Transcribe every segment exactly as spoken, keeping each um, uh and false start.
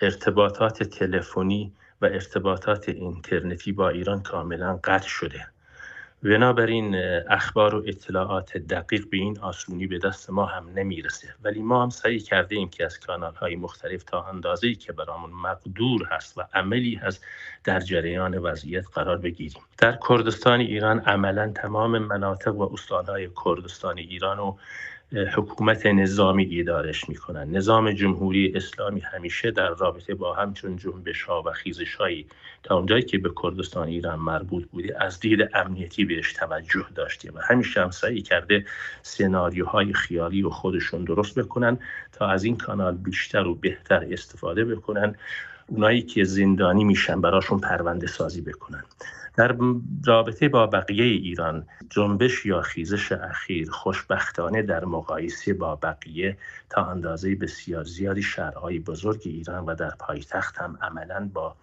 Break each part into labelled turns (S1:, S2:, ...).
S1: ارتباطات تلفنی و ارتباطات اینترنتی با ایران کاملا قطع شده. بنابراین اخبار و اطلاعات دقیق به این آسونی به دست ما هم نمیرسه، ولی ما هم سعی کرده ایم که از کانال‌های مختلف تا اندازه‌ای که برامون مقدور هست و عملی هست در جریان وضعیت قرار بگیریم. در کردستان ایران عملاً تمام مناطق و استان‌های کردستان ایران و حکومت نظامی ادارش میکنن. نظام جمهوری اسلامی همیشه در رابطه با همچون جنبش‌ها و خیزش‌هایی تا اونجایی که به کردستان ایران مربوط بوده از دید امنیتی بهش توجه داشته و همیشه هم سعی کرده سناریوهای خیالی و خودشون درست بکنن تا از این کانال بیشتر و بهتر استفاده بکنن، اونایی که زندانی میشن براشون پرونده سازی بکنن. در رابطه با بقیه ایران جنبش یا خیزش اخیر خوشبختانه در مقایسه با بقیه تا اندازه بسیار زیادی شهرهای بزرگ ایران و در پایتخت هم عملاً با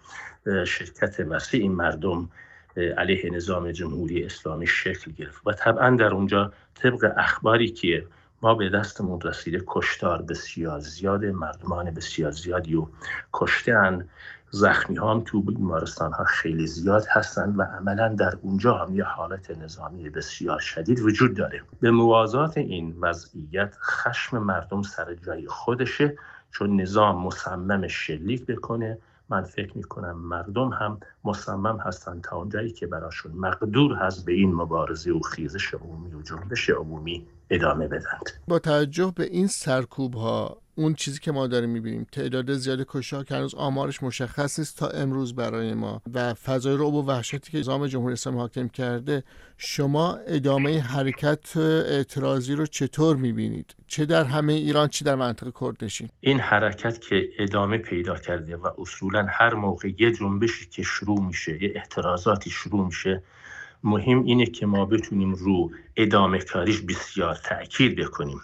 S1: شرکت وسیع مردم علیه نظام جمهوری اسلامی شکل گرفت و طبعاً در اونجا طبق اخباری که ما به دستمون رسیده کشتار بسیار زیاد، مردمان بسیار زیادی و کشته‌اند، زخمی ها هم تو بیمارستان ها خیلی زیاد هستند و عملا در اونجا هم یه حالت نظامی بسیار شدید وجود داره. به موازات این وضعیت خشم مردم سر جای خودشه، چون نظام مصمم شلیک بکنه. من فکر میکنم مردم هم مصمم هستند تا اونجایی که براشون مقدور هست به این مبارزه و خیزش عمومی و جنبش عمومی ادامه بدند.
S2: با توجه به این سرکوب ها، اون چیزی که ما داریم میبینیم تعداد زیاد کشته که هنوز آمارش مشخص نیست تا امروز برای ما و فضای رعب و وحشتی که نظام جمهوری اسلامی حاکم کرده، شما ادامه حرکت اعتراضی رو چطور میبینید؟ چه در همه ایران چه در منطقه کردنشین؟
S1: این حرکت که ادامه پیدا کرده و اصولا هر موقع یه جنبشی که شروع میشه، یه اعتراضاتی شروع میشه، مهم اینه که ما بتونیم رو ادامه کاریش بسیار تأکید بکنیم.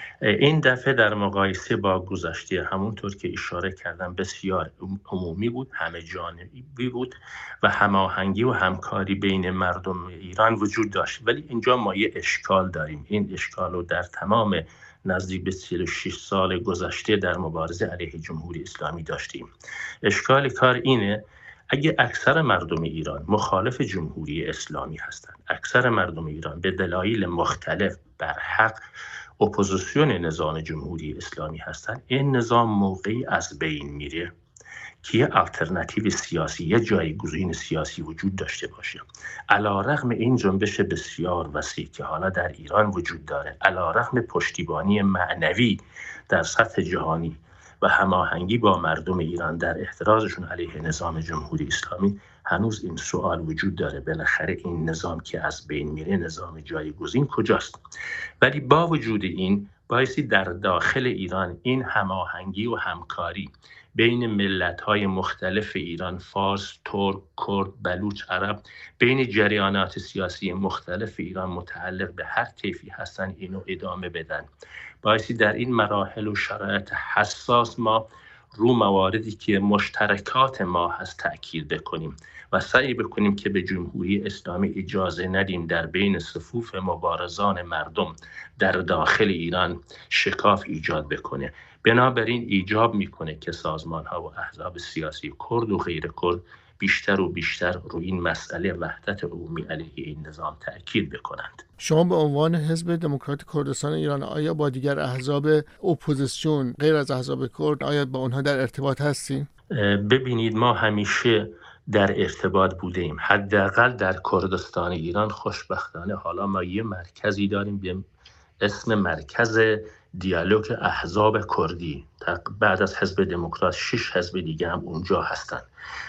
S1: این دفعه در مقایسه با گذشته همونطور که اشاره کردم بسیار عمومی بود، همه جانبی بود و هماهنگی و همکاری بین مردم ایران وجود داشت. ولی اینجا ما یه اشکال داریم. این اشکال رو در تمام نزدیک به چهل و شش سال گذشته در مبارزه علیه جمهوری اسلامی داشتیم. اشکال کار اینه اگه اکثر مردم ایران مخالف جمهوری اسلامی هستند، اکثر مردم ایران به دلایل مختلف بر حق اپوزیسیون نظام جمهوری اسلامی هستند، این نظام موقعی از بین میره که یه آلترناتیو سیاسی، یه جایگزین سیاسی وجود داشته باشه. علیرغم این جنبش بسیار وسیع که حالا در ایران وجود داره، علیرغم پشتیبانی معنوی در سطح جهانی و هماهنگی با مردم ایران در اعتراضشون علیه نظام جمهوری اسلامی، هنوز این سوال وجود داره بالاخره این نظام که از بین میره نظام جایگزین کجاست؟ ولی با وجود این بایستی در داخل ایران این هماهنگی و همکاری بین ملت‌های مختلف ایران، فارس، ترک، کرد، بلوچ، عرب، بین جریانات سیاسی مختلف ایران متعلق به هر طیفی هستن اینو ادامه بدن. بایستی در این مراحل و شرایط حساس ما رو مواردی که مشترکات ما هست تأکید بکنیم و سعی بکنیم که به جمهوری اسلامی اجازه ندیم در بین صفوف مبارزان مردم در داخل ایران شکاف ایجاد بکنه. بنابراین ایجاب میکنه که سازمان ها و احزاب سیاسی کرد و غیر کرد بیشتر و بیشتر روی این مسئله وحدت عمومی علیه این نظام تأکید بکنند.
S2: شما به عنوان حزب دموکرات کردستان ایران آیا با دیگر احزاب اپوزیسیون غیر از احزاب کرد آیا با اونها در ارتباط هستین؟
S1: ببینید ما همیشه در ارتباط بودیم. حداقل در کردستان ایران خوشبختانه حالا ما یه مرکزی داریم به اسم مرکز دیالوگ احزاب کردی. بعد از حزب دموکرات شش حزب دیگه هم اونجا هستن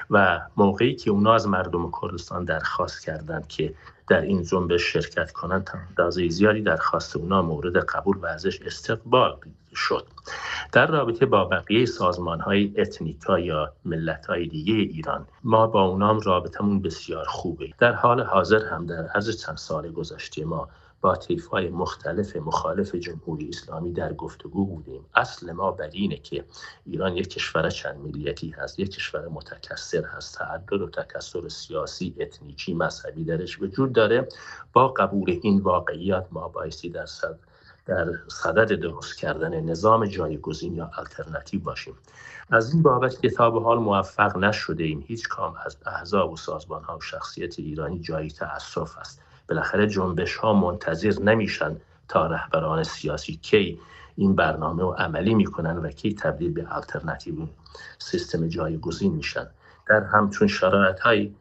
S1: و موقعی که اونا از مردم کردستان درخواست کردند که در این جنبش شرکت کنند، تعداد زیادی درخواست اونا مورد قبول و ازش استقبال شد. در رابطه با بقیه سازمان‌های اتنیکا یا ملت‌های دیگه ایران ما با اونام رابطمون بسیار خوبه. در حال حاضر هم در عرض چند سال گذشته ما با طیف‌های مختلف مخالف جمهوری اسلامی در گفتگو بودیم. اصل ما بر اینه که ایران یک کشور چند ملیتی هست، یک کشور متکثر هست، تعدد و تکثر سیاسی، اتنیکی، مذهبی درش وجود داره. با قبول این واقعیات ما بایستی در صد در صدد درست کردن نظام جایگزین یا الटरनेटिव باشیم. از این بابت که تا به حال موفق نشده ایم هیچ کام از احزاب و سازمان ها و شخصیت ایرانی جایی تأسف است. بالاخره جنبش ها منتظر نمیشن تا رهبران سیاسی کی این برنامه رو عملی میکنن و کی تبدیل به الटरनेटिव سیستم جایگزین میشن. در همچون شرایط های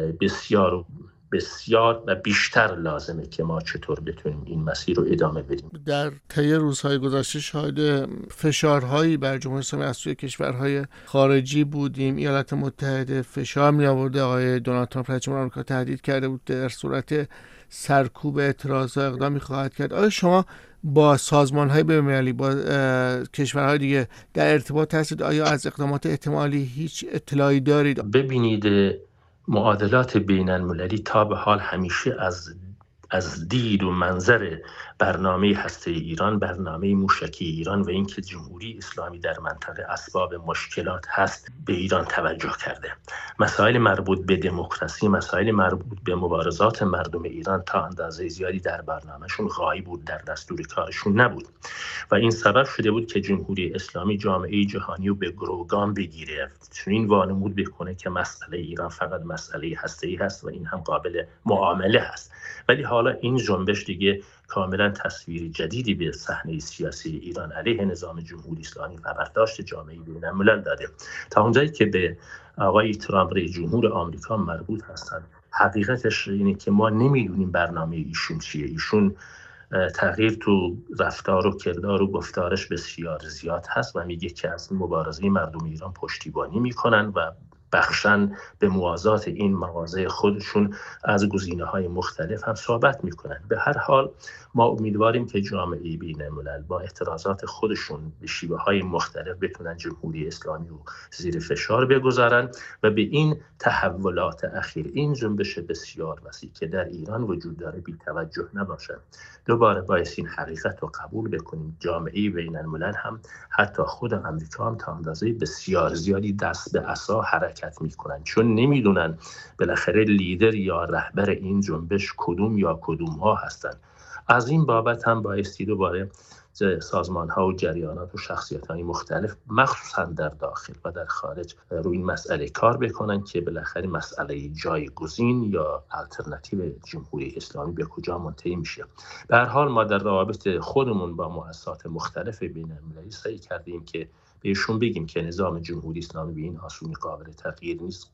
S1: بسیار بسیار و بیشتر لازمه که ما چطور بتونیم این مسیر رو ادامه بدیم.
S2: در طی روزهای گذشته شاهد فشارهایی بر جمهوری اسلامی از سوی کشورهای خارجی بودیم. ایالات متحده فشار می آورده، آقای دونالد ترامپ رئیس جمهور آمریکا تهدید کرده بود در صورت سرکوب اعتراض اقدامی خواهد کرد. آیا شما با سازمان‌های بین‌المللی، با کشورهای دیگه در ارتباط هستید؟ آیا از اقدامات احتمالی هیچ اطلاعی دارید؟
S1: ببینید، معادلات بین المللی تا به حال همیشه از از دید و منظر برنامه هسته ایران، برنامه موشکی ایران و اینکه جمهوری اسلامی در منطقه اسباب مشکلات هست به ایران توجه کرده. مسائل مربوط به دموکراسی، مسائل مربوط به مبارزات مردم ایران تا اندازه زیادی در برنامهشون غایب بود، در دستور کارشون نبود و این سبب شده بود که جمهوری اسلامی جامعه جهانی رو به گروگان بگیره، چون این وانمود بکنه که مسئله ایران فقط مسئله هسته‌ای هست و این هم قابل معامله هست. ولی حالا این جنبش دیگه کاملا تصویر جدیدی به صحنه سیاسی ایران علیه نظام جمهوری اسلامی و برداشت جامعه بین‌الملل داده. تا اونجایی که به آقای ترامپ رئیس جمهور آمریکا مربوط هستند، حقیقتش اینه که ما نمیدونیم برنامه ایشون چیه. ایشون تغییر تو رفتار و کردار و گفتارش بسیار زیاد هست و میگه که از مبارزه مردم ایران پشتیبانی میکنن و بخشن به موازات این مواضع خودشون از گزینه‌های مختلف هم صحبت میکنن. به هر حال ما امیدواریم که جامعه بین‌الملل با اعتراضات خودشون به شیوه‌های مختلف بتونن جمهوری اسلامی رو زیر فشار بگذارن و به این تحولات اخیر، این جنبش بسیار وسیع که در ایران وجود داره بی توجه نباشن. دوباره باید این حقیقت رو قبول بکنیم. جامعه بین‌الملل هم، حتی خود آمریکا هم تا اندازه بسیار زیادی دست به عصا حرکت میکنن، چون نمیدونن بالاخره لیدر یا رهبر این جنبش کدوم یا کدوم ها هستن. از این بابت هم بایستی دوباره سازمان ها و جریانات و شخصیت های مختلف مخصوصا در داخل و در خارج روی این مسئله کار بکنن که بالاخره مسئله جایگزین یا الटरनेटिव جمهوری اسلامی به کجا منتهی میشه. به هر حال ما در روابط خودمون با مؤسسات مختلف بین المللی سعی کردیم که بهشون بگیم که نظام جمهوری اسلامی به این آسونی قابل تغییر نیست،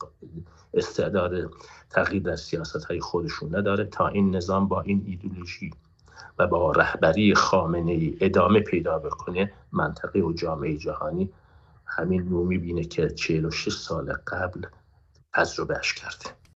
S1: استعداد تغییر در سیاست‌های خودشون نداره. تا این نظام با این ایدئولوژی و با رهبری خامنه‌ای ادامه پیدا بکنه، منطقه و جامعه جهانی همین رو می‌بینه که چهل و شش سال قبل تجربهش کرده.